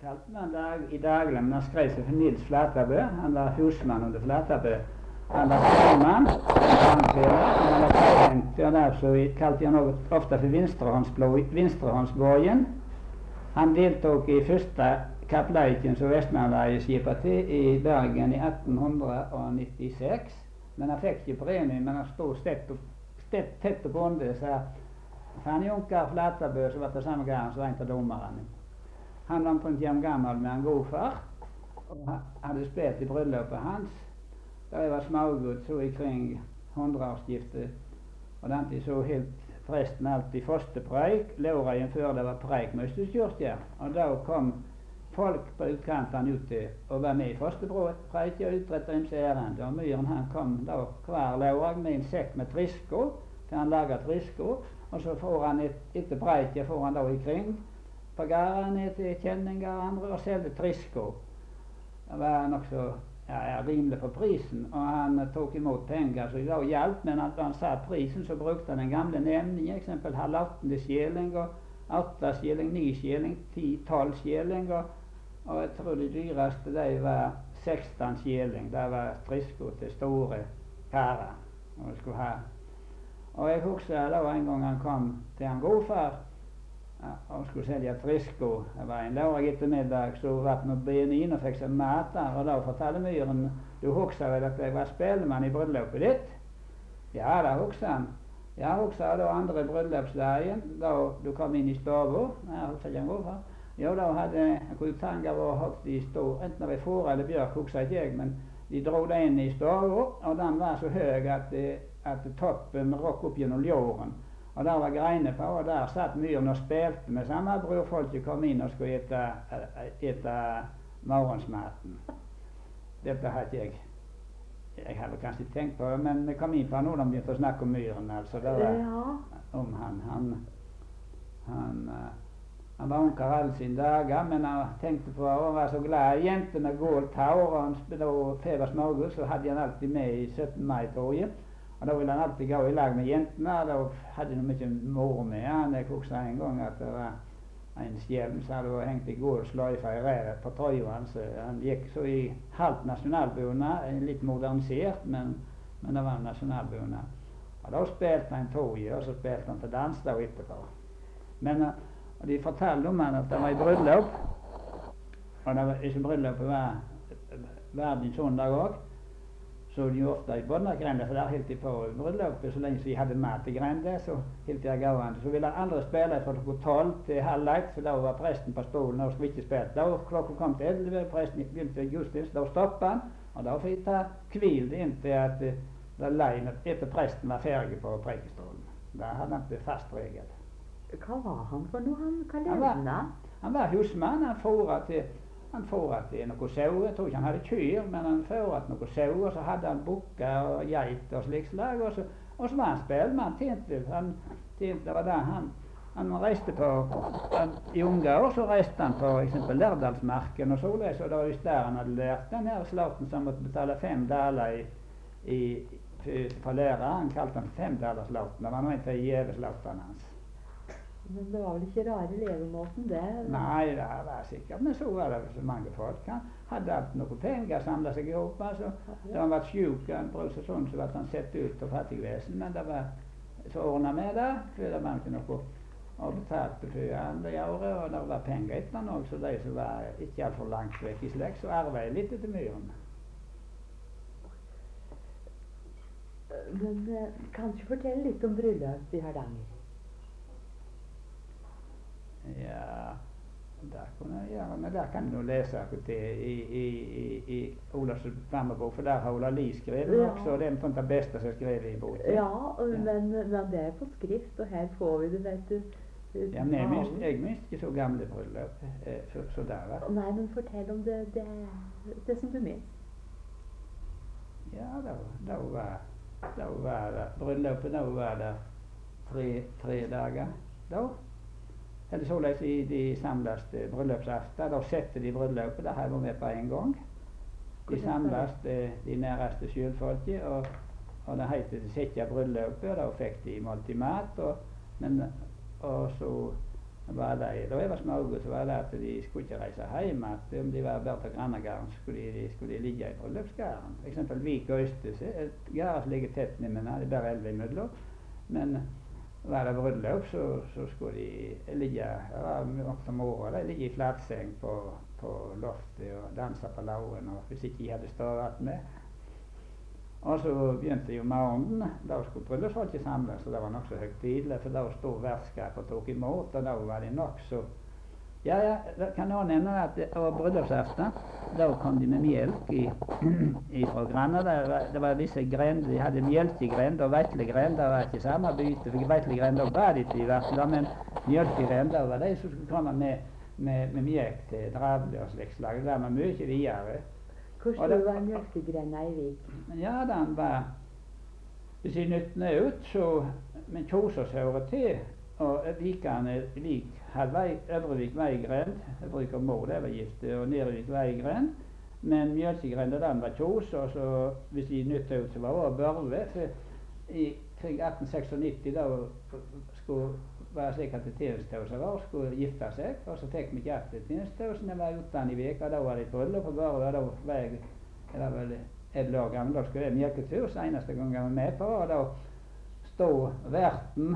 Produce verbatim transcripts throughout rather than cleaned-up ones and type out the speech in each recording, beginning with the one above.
kalte man dag, i daglig, men han skrev seg for Nils Flatabø. Han var husmann under Flatabø. Han var spelmann, han var trehengt, og derfor kalte han også ofte for Vinstrehåndsborgen. Han deltok i første kappleiken som Vestmannleiet skipet til i Bergen i atten nittiseks. Men han fikk ikke premie, men han stod stett og, stett, tett og bonde, så han Junker Flatabø, som var på samme gang, så var en av dommerne. Han var omtrent jevn gammel med en god far, og hadde spilt i bryllupet hans. Da jeg var smågutt, så ikring hundreårsskiftet, og den så helt presten alltid fosterpreik, lørdagen før det var preik møsteskjortja, og da kom folk på utkantene ute og var med i fosterpreik og utrettet dem seg ærend. Og myren han kom da hver lørdag med en sekk med trisko, til han laget trisko, og så får han et, etter preikja får han da ikring på gårdene til kjenninger og andre og selgte trisko. Det var nokså ja, ja, rimelig på prisen, og han tok imot penger så da hjalp, men at han sa prisen så brukte han den gamle nevning, eksempel halv åttende skjeling og åtte skjeling, ni skjeling, ti, tolv skjeling, og, og jeg tror det dyreste de var seksten skjeling. Det var trisko til store karer og skulle ha. Og jeg husker da en gang han kom til en godfar ja, og skulle selge trisko. Det var en lørdag ettermiddag, så var det noe benin og fikk seg mat der, og da fortalte myren, du husker vel at jeg var spellemann i bryllupet ditt? Ja, da husker han. Ja, husker da andre bryllupsdagen, da du kom inn i stova. Ja, husker ikke en godfar. Jo, da hadde Kutanga vært høgt i stå, enten det var fåre eller bjørk, husker ikke jeg, men de dro det inn i stova, og den var så høy at, at toppen råk opp gjennom ljåren. Og der var greiner på, og der satt myren og spilte med samme brorfolket kom inn og skulle ete, ete morgensmaten. Dette hadde jeg Jeg hadde kanskje ikke tenkt på det, men vi kom inn på noe de begynte å snakke om myren, altså. Det var ja. om han. Han, han, han var ungkar alle sine dager, men han tenkte på å være så glad i jenter med gult hår, og han spilte feber smågutt, så hadde han alltid med i syttende mai-toget. Og da ville han alltid gå i lag med jentene, og da hadde han mye moro med han. Jeg husker en gang at det var en skjelm som hadde hengt i gul sløyfe i ræret på trøya hans. Han gikk så i halvt nasjonalbunad, litt modernisert, men, men det var nasjonalbunad. Og da spilte han toget, og så spilte han til dans da etterpå. Men og de fortalte om han at det var i bryllup, og det var, ikke bryllupet var verden søndag også, så de ofte i Bonnagrenda, for der helt de på bryllupet, så lenge så de hadde mat i grenda, så helt de gående. Så ville han aldri spille fra klokka tolv til halv ett, for da var presten på stolen og skulle ikke spille. Da klokka kom til elleve, presten begynte gudstjeneste, da stoppet han, og da fikk ta hvil inntil at det leien etter presten var ferdig på prekestolen. Da hadde han ikke fast regel. Hva var han for noe, han? Hva Han levde var, han? han var husmann, han fôret til Han fôret til noe sau. Jeg tror ikke han hadde kyr, men han fôret noe sau, og så hadde han bukker og geit og slikt slag, og så, og så var han spellemann. Tjente han tjente, det var det han han reiste på han, i unge år så reiste han på eksempel Lærdalsmarken og således, og det var just der han hadde lært den her slåtten som måtte betale fem daler i, i, for lærer. Han kalte den femdalerslåtten. Det var noe til gjeveslåttene hans. Men det var vel ikke rare levemåten, det? Nei, det var sikkert. Men så var det så mange folk. Han hadde alltid noen penger, samlet seg i hop. Altså. Da han var syk, han brød seg sånn, så ble han sett ut av fattigvesen. Men det var så ordnet med det, for det var ikke noe å betale for andre året, og det var penger etter han også, så de som var ikke alt for langt vekk i slekt, så arvet jeg litt etter myren. Men eh, kanskje fortelle litt om bryllup i Hardanger? Ja, det kunne jeg gjøre, men der kan du lese akkurat det i, i, i, i Olavs Flammebok, for der har Ola Lie skrevet Ja. også, og det er noe av det beste som er skrevet i boken. Ja, og, men, men det er på skrift, og her får vi det, vet du. Ja, men jeg minst, jeg minst ikke så gamle bryllup, eh, så, så der var. Nei, men fortell om det, det, det som du minst. Ja, da, da var, da var det, bryllupet, da var det tre, tre dager, da. Eller således i de samles bryllupsaften, da setter de bryllupet, det har jeg vært med på en gang. De samles de næreste skjølfolket, og, og det heter det sette bryllupet, og da fikk de måltid mat, og, men, og så var de, da jeg var smågutt, så var det at de skulle ikke reise hjem. At om de var Bertha Grannegarden, så skulle de, skulle de ligge i bryllupsgarden. For eksempel Vik og Øystese, et gard som ligger tett ned, men det er bare elleve imellom. Men var det bryllup, så, så skulle de ligge, det var ofte moro, de ligge i flatseng på, på loftet og danse på lauren, og hvis ikke de hadde stått med. Og så begynte jo morgenen. Da skulle bryllupsfolket samles, og det var nokså høytidelig, for da stod vertskapet og tok imot, og da var de nokså. Ja, ja, det kan også nevne at det var bryllupsaften. Da kom de med melk fra granna. Det var, det var visse grender. De hadde mjølkegrend og veitlegrend. Det var ikke samme bytte. For veitlegrend da ba de til hvert, men mjølkegrend da var de som skulle komme med, med, med mjølk til dravle og slikt slag. Det var mye videre. Hvor stor var mjølkegrenda i Vik? Ja, den var, hvis jeg nyttene ut, så med Kjosås hører til, og Vikane Vik hadde vei, Øvrevik veigrend, jeg bruker mor, det var gift, og Nervik veigrend, men mjølkegrenda den var Kjosås, og hvis de nyttene ut, så var det Børve, for i kring atten nittioseks's, da skulle være slik at tjenestehausen vår skulle gifte seg, og så fikk vi ikke at tjenestehausen, jeg var uten i veka, da var det i bryllup, og bare da var jeg, jeg var vel elleve år gammel, da skulle jeg mjølketur, så eneste gang jeg var med på, og da stod verten,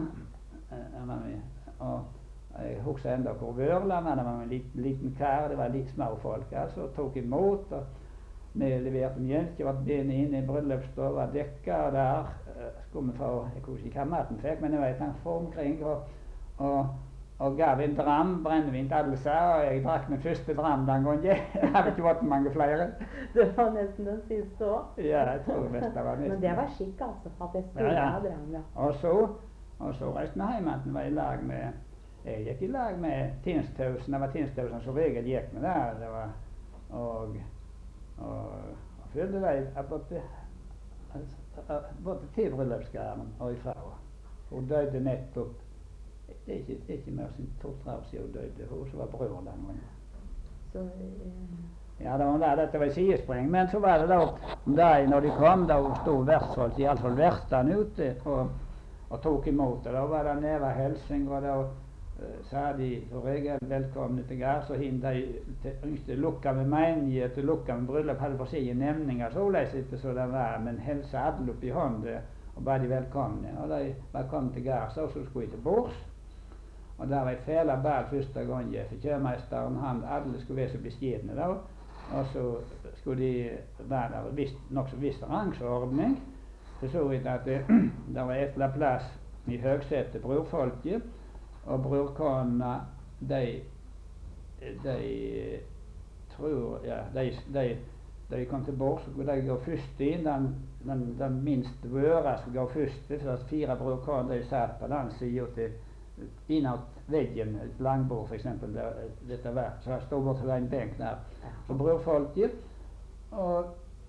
og jeg husker enda hvor Vørland var, det var en liten, liten kar, det var litt små folk, altså, tok imot, og vi leverte mjølk, det var benet inn i bryllupsstova, var dekka, og der uh, skulle vi få, jeg husker ikke hva maten fikk, men jeg vet han for omkring, og, og, og gav en dram, brennevin til alle seg, og jeg drakk min første dram den gangen, jeg hadde ikke vært mange flere. Det var nesten den siste også. Ja, jeg tror mest det var nesten. Men det var skikk altså, at det skulle ja, ja. ha dram, ja. Og så, og så reiste vi hjem, at vi var i lag med, jeg gikk i lag med tjenestehausen, det var tjenestehausen som regel gikk med der, det var, og og jeg følte deg både til bryllupsgarden og ifra. Hun døde nettopp, det er ikke, det er ikke mer enn to-tre år siden hun døde, hun som var bror den gangen. Så, eh. Ja, det var der, dette var sidespring, men så var det da, da når de kom, da stod vertsfolk, i alle fall vertene ute, og, og tok imot, og da var det nede helsing, og da sa de for regel velkomne til gard, så hinn de yngste lukka med menighet og lukka med bryllup, hadde forskjellige nemninger, såleis etter så det var, men helse alle opp i hånden og ba de velkomne. Og de var kommet til gard, så skulle de til bords, og der var et fæla bad første gang, for kjørmeisteren, han, alle skulle være så beskjedne da, og så skulle de være der nokså viss rangsordning, så så vi at det, det var et eller plass i høgsete brorfolket, og brorkonene, de, de tror, ja, de, de, de kom til bords, så skulle de gå først inn, den, den, den minst vøra skulle gå først, for at fire brorkoner, de satt på den siden til innad veggen, et langbord for eksempel, der, dette var, så jeg stod bort til en benk der, og brorfolket, og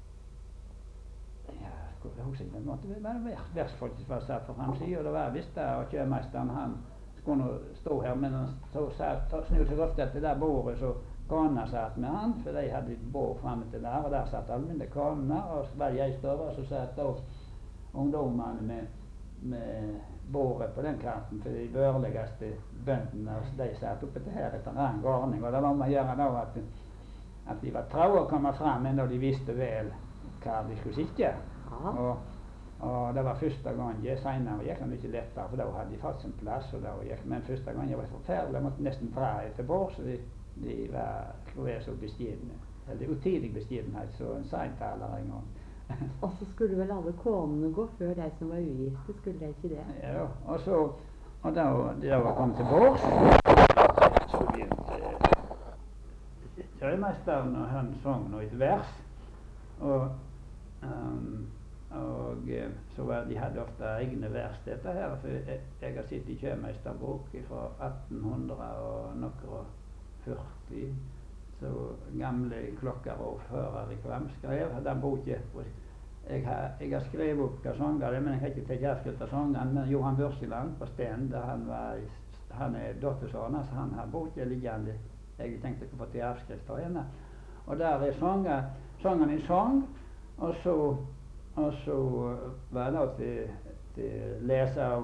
ja, jeg husker ikke, det måtte være vertsfolket som var satt på fremsiden, og det var visst der, og kjørmeisteren, han kunne stå her, men han snudde seg ofte til det bordet, så kona satt med han, for de hadde et bord fremme til der, og der satt alminnelige kona, og så var jeg større, og så satt da ungdommene med, med bordet på den kanten, for de børligste bøndene, og de satt oppe til her etter rang ordning, og det var med å gjøre da at, at de var trau å komme frem, men da de visste vel hva de skulle sitte. Og, Og det var første gang jeg, senere gikk det ikke lettere, for da hadde de fått sin plass, og da gikk, men første gang jeg var forferdelig, jeg måtte nesten dra etter bord, så de, de var, var så beskjedne, eller utidig beskjedenhet, så en seintaler en gang. Og så skulle vel alle konene gå før de som var ugifte, skulle de ikke det? Ja, og så, og da de var kommet til bord, så begynte kjørmeisteren, og han sang nå et vers, og um, og så var de hadde ofte egne vers dette her, for jeg, jeg har sittet i kjørmeisterbok fra atten hundre og noe førti, så gamle klokker og fører i Kvam skrev den boken. Jeg har, jeg har skrevet opp hva sanger, men jeg har ikke tatt avskrift av sangene, men Johan Børseland på Sten, da han var, han er dottersønn, så han har boken liggende, jeg tenkte ikke på til avskrift av henne, og der er sanger, sangene i sang, og så Og så var det til, til lese av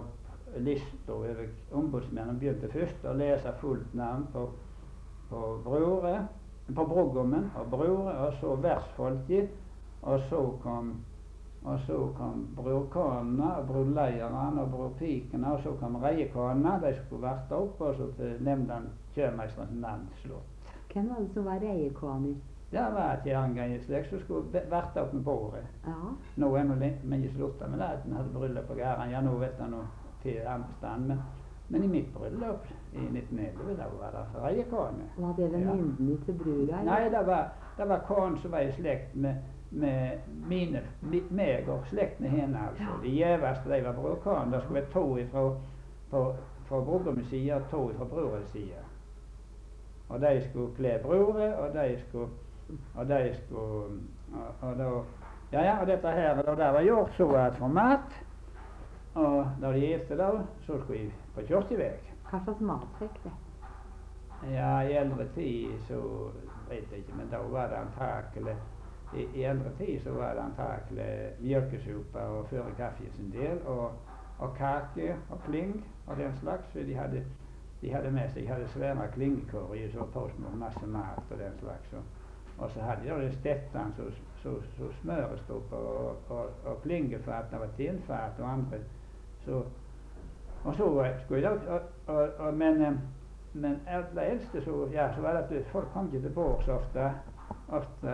lista over ombudsmennene, begynte først å lese fullt navn på, på brødre, på brudgommen og brødre, og så versfolket, og så kom og så kom brorkonene og brorleierne og brorpikene, og så kom reiekonene. De skulle varte opp, og så til nevnte kjørmeisterens navn slått. Hvem var det som var reiekoner? Det var et kjerringeslekt som skulle varte opp med bordet. Ja. Nå er vi ikke slutta med det, at vi hadde bryllup på gården. Ja, nå vet jeg noe til andre stand, men, men i mitt bryllup i nitten elleve, da var det reiekone. Var det venninnen ja. til brura? Nei, det var, det var konen som var i slekt med med mine, meg og slekten henne, altså. Ja. De gjeveste, de var brorkoner. Det skulle være to ifra, fra, fra brorgommens side og to ifra brorens side. Og de skulle kle brore, og de skulle og de skulle og, og da ja, ja, og dette her, da det var gjort, så var det for mat. Og da de gifte da, så skulle de på kirkevei. Hva slags mat fikk det? Ja, i eldre tid så vet jeg ikke, men da var det antakelig I, I eldre tid så var det antakelig mjølkesuppe og føre kaffe sin del, og, og kake og kling og den slags. For de hadde, de hadde med seg de hadde svære klingekår så på med masse mat og den slags. Og, og så hadde de da stettene så, så, så smøret stod på, og, og, og klingefatene var tilfat og andre. Så, og så skulle de og, og, og, men, men det eldste så, ja, så var det at folk kom ikke til bords ofte. ofte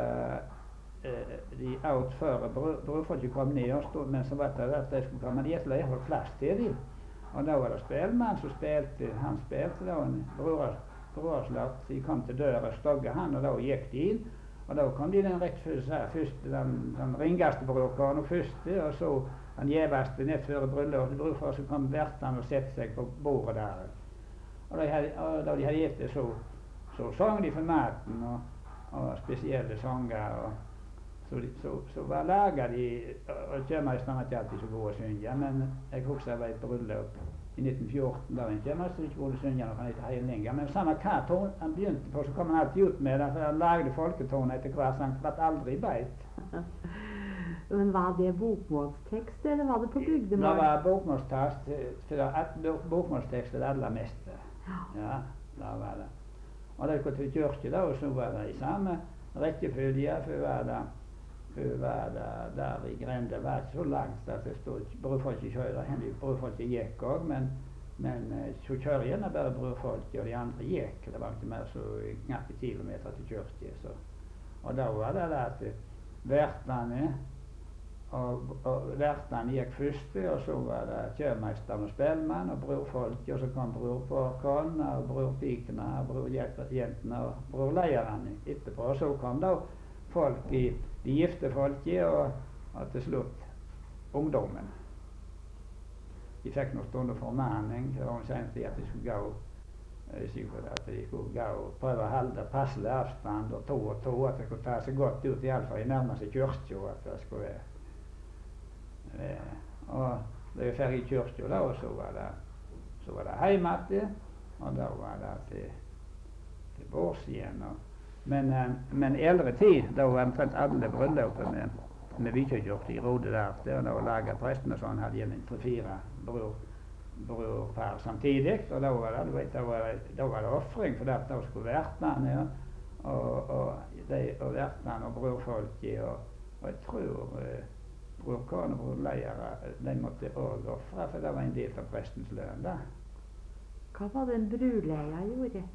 de åt før brorfolket kom ned og stod, men så var det at de skulle komme ned, så de hadde plass til dem. Og da var det spelmann som spilte, han spilte da en brorslag, så de kom til døra og stogget han, og da gikk de inn. Og da kom de den rett før første, den, den ringeste brorkaren og første, og så den gjeveste nett før bryllupet, brorfar så kom vertene og sette seg på bordet der. Og da, hadde, og da de hadde gitt det, så, så sang de for maten, og, og spesielle sanger. Og, Så, så, så var laget de, og kjørmeisteren var ikke alltid så god å synge, men jeg husker jeg var i et bryllup i nitten fjorten, da var en kjørmeister ikke god å synge når han ikke hadde lenger. Men samme hva ton han begynte på, så kom han alltid ut med det, for han lagde folketoner etter hver sang, for han aldri beit. Men var det bokmålstekst, eller var det på bygdemål? Det var bokmålstekst, for bokmålstekst er det aller meste. Ja, da var det. Og da jeg kom til kirke da, og så var det i samme rekkefølge, for var det Før var det der i grenda var ikke så langt at det stod brorfolket kjører. Brorfolket gikk òg, men, men så kjører gjerne bare brorfolket, og de andre gikk. Det var ikke mer så knappe kilometer til kirke. Og da var det at vertene og, og vertene gikk først, og så var det kjørmeisteren og spelmann og brorfolket, og så kom brorkonene og brorpikene og brorjentene og brorleierne etterpå. Og så kom da folk i de gifte folket, og, og til slutt ungdommen. De fikk noen stunder formaning, det var sent at de skulle gå at de skulle gå og prøve å holde passelig avstand, og to og to, at det skulle ta seg godt ut, iallfall i nærmeste kirke, at det skulle være. Eh, og da jeg ferdig i kirke, da, og så var det, så var det hjemme igjen, og da var det til, til bords igjen. Og, Men, men i eldre tid, da var omtrent alle brylluper med, med vikørgjort i Rode der, det var da å lage presten og sånn, hadde gjerne tre-fire bror, brorpar samtidig, og da var det, du vet, da var det, da var det offring, for da skulle vertene, ja, og, og, de, og vertene og brorfolket, og, og jeg tror eh, brorkone og brorleiere, de måtte også offre, for det var en del av prestens lønn da. Hva var det en bruleia gjorde?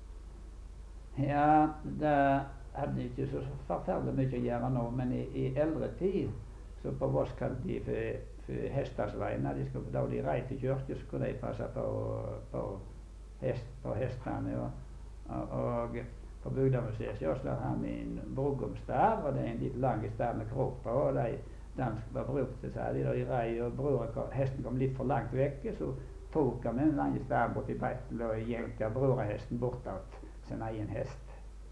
Ja, det hadde ikke så forferdelig mye å gjøre nå, men i, i eldre tid, så på Voss kalte de for, for hestesveina. Da de rei til kirke, så skulle de passe på, på, hest, på hestene. Og, og, og på Bygdemuseet så har vi en brugomstav, og det er en litt lang stav med krok på, og de, den var brukt til seg. Da de rei og bror, hesten kom litt for langt vekke, så tok han en lang stav bort i beiten og gjenkte brorhesten bortåt sin egen hest.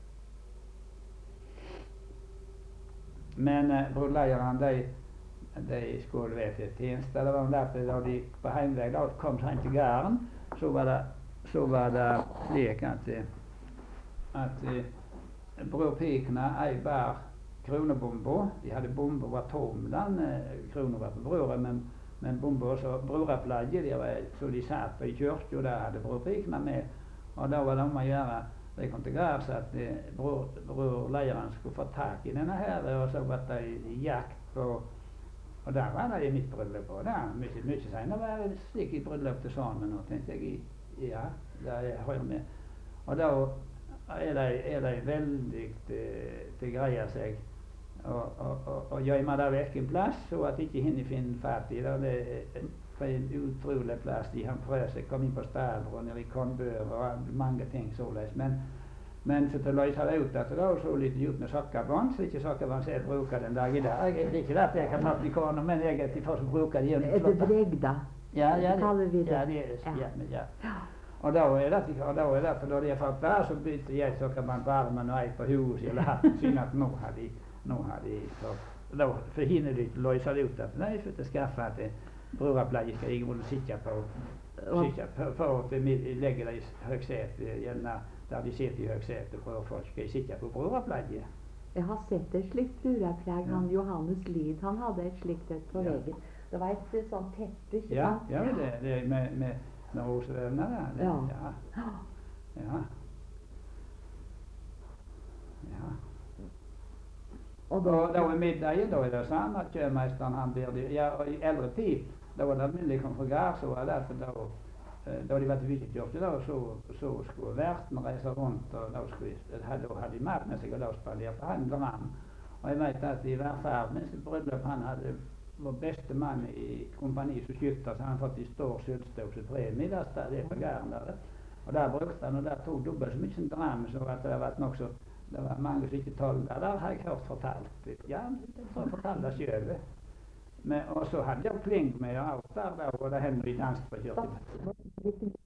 Men uh, brorleierne, de, de skulle være til tjeneste. Det var derfor da de på heimvei da kom seg til gården, så var det så var det slik at, at uh, brorpikene ei bar kronebomba. De hadde bomba var tom, den uh, krona var på brødet, men Men bomba så brorapplaget, det var så de satt i kirka, der hadde bror Pikna med. Og da var det om å gjøre, da jeg kom til gards, at eh, bror, brorleieren skulle få tak i denne her, og så ble det jakt på. Og der var det i mitt bryllup, og der, mye, mye senere var det slik i bryllup til sammen, og tenkte jeg, ja, det hører med. Og da er de, er de veldig eh, til greie seg, og, og, og, og gjemmer det vekk en plass, så at ikke henne finner fatt i det. Det er en utrolig plass. De har prøvd seg, kom inn på Stavre og nede i Kornbør og mange ting således. Men, men så til å løse det ut at det var så litt gjort med sokkabånd, så ikke sokkabånd så jeg bruker den dag i dag. Det er ikke det jeg kan ha i kornet, men jeg er til for å bruke det. Er det bregda? Ja, ja, det kaller vi det. Ja, det er ja. Ja, ja. Og da er det, og da er det, for når de har fått det, så bytter jeg sokkabånd på armen og ei på huset eller hatten, siden at nå har de, nå har de, for da forhinner de til å løse det ut at nei, for å skaffe at brorapplaget skal jeg må sitte på, sitte på, for at vi legger det i høgsetet, gjerne der de sitter i høgsetet, for folk skal sitte på brorapplaget. Jeg har sett et slikt broraplag, han Johannes Lid, han hadde et slikt et på veggen. Det var et sånt teppe, ikke ja, sant? Ja, det, det med, med, med rosevevner der. Det, ja. Ja. Ja. Ja. Og da, og da er middagen, da er det sånn at kjømesteren han blir det. Ja, og i eldre tid, da var det alminnelig kom fra gard, så var det for da, da de var til Vikingkirke, da så, så skulle verten reise rundt, og da, skulle, da hadde de mat med seg, og da spalerte han dram. Og jeg vet at i hver ferd, mens i bryllup han hadde vår beste mann i kompani som skytter, så han fått i stor sølvstøv som premie, der det på garden der. Og der brukte han, og der tok dobbelt så mye dram, så at det var nok så, det var mange som ikke tålte det. Der har jeg hørt fortalt. Ja, jeg tror jeg fortalte det selv. Men, og så hadde jeg kling med alt der, og det hender i dansk på kjørte.